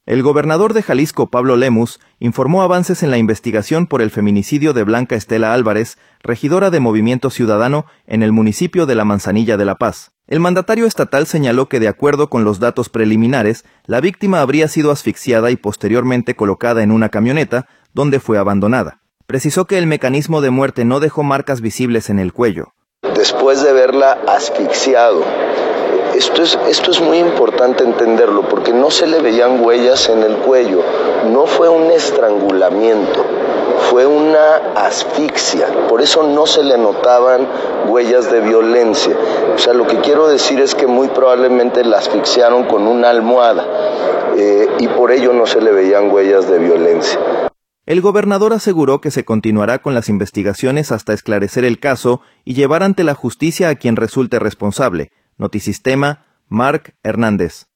El gobernador de Jalisco, Pablo Lemus, informó avances en la investigación por el feminicidio de Blanca Estela Álvarez, regidora de Movimiento Ciudadano en el municipio de La Manzanilla de La Paz. El mandatario estatal señaló que, de acuerdo con los datos preliminares, la víctima habría sido asfixiada y posteriormente colocada en una camioneta, donde fue abandonada. Precisó que el mecanismo de muerte no dejó marcas visibles en el cuello. Después de verla asfixiado, esto es muy importante entenderlo, porque no se le veían huellas en el cuello, no fue un estrangulamiento, fue una asfixia, por eso no se le notaban huellas de violencia. O sea, lo que quiero decir es que muy probablemente la asfixiaron con una almohada y por ello no se le veían huellas de violencia. El gobernador aseguró que se continuará con las investigaciones hasta esclarecer el caso y llevar ante la justicia a quien resulte responsable. Notisistema, Marc Hernández.